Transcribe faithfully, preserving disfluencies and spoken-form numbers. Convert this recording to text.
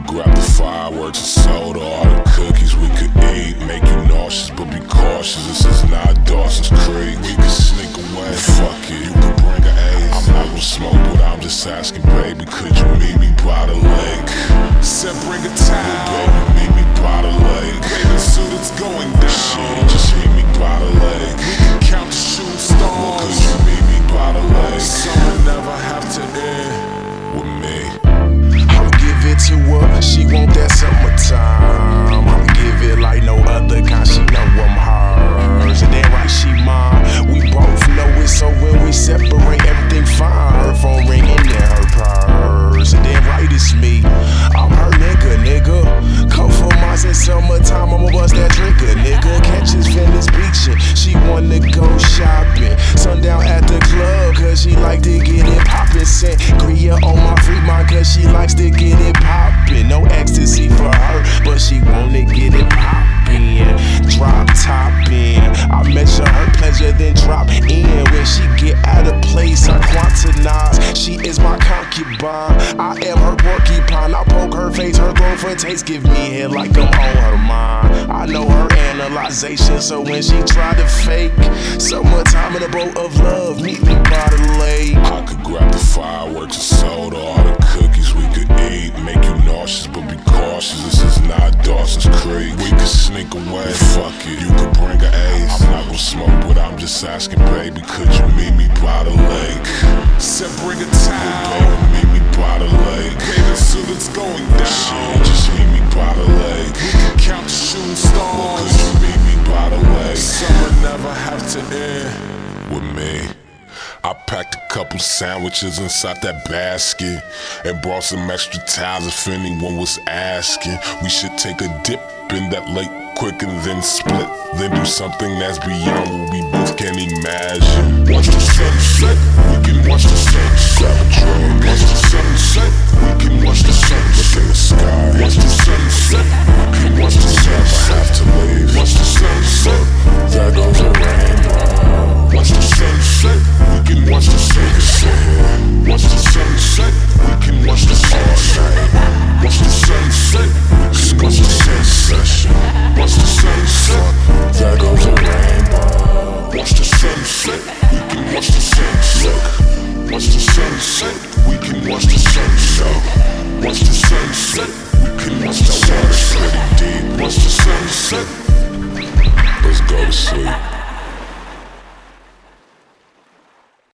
grab the fireworks and soda, all the cookies we could eat. Make you nauseous, but be cautious. This is not Dawson's Creek. We could sneak away. Fuck it, you could bring an ace. I'm not gonna smoke, but I'm just asking, baby, could you meet me by the lake? Said bring a towel, baby, meet me by the lake. Bathing suit, it's going down. Shit, just meet me by the lake. We can count the shooting stars. Well, could you meet me by the lake? Summer never have to end with me. I'ma give it to her, she want that summertime. I'ma give it like no other kind, she know I'm hers. And then right, she mine, we both know it, so when we separate, everything fine. Her phone ringing in her purse. And then right, it's me, I'm her nigga, nigga. Come for mines in summertime, I'ma bust that trigger, nigga. Catches Venice beaching, she wanna go shopping. Sundown at the club, cause she like to get it poppin'. Sangria on my free mind, cause she likes to get it poppin'. No ecstasy for her, but she wanna get it poppin'. Drop top in, I measure her pleasure, then drop in. When she get out of place, I quantize. She is my concubine, I am her porcupine. I poke her face, her throat for taste, give me head like I'm on her mind. I know her analyzation, so when she try to fake, summertime in a boat of love, meet me by the lake. I could grab the fireworks and soda, all the cookies we could eat. Make you nauseous, but be cautious. This is not Dawson's Creek. We could sneak away. Fuck it, you could bring an ace. I'm not gonna smoke, but I'm just asking, baby, could you meet me by the lake? Said bring a towel, baby, meet me by the lake. Bathing suit, it's going down. Shit, just meet me by the lake. We can count the shooting stars. Well, could you meet me by the lake? Summer never have to end with me. I packed a couple sandwiches inside that basket and brought some extra towels if anyone was asking. We should take a dip in that lake quick and then split. Then do something that's beyond what we both can imagine. Watch the sunset, we can watch the sunset. Grab a drink, watch the sunset, we can watch the sunset. Look in the sky, watch the sunset, we can watch the sunset. Never have to leave, watch the sunset, there goes a rainbow. Watch the sunset, we can watch the sunset. Watch the sunset, we can watch the sunset. Watch the sunset, we can watch the sunset. Watch the sunset, there goes a rainbow. Watch the sunset, we can watch the sunset. Watch the sunset, we can watch the sunset. Watch the sunset, we can watch the sunset. Pretty deep, watch the sunset. Let's go to sleep.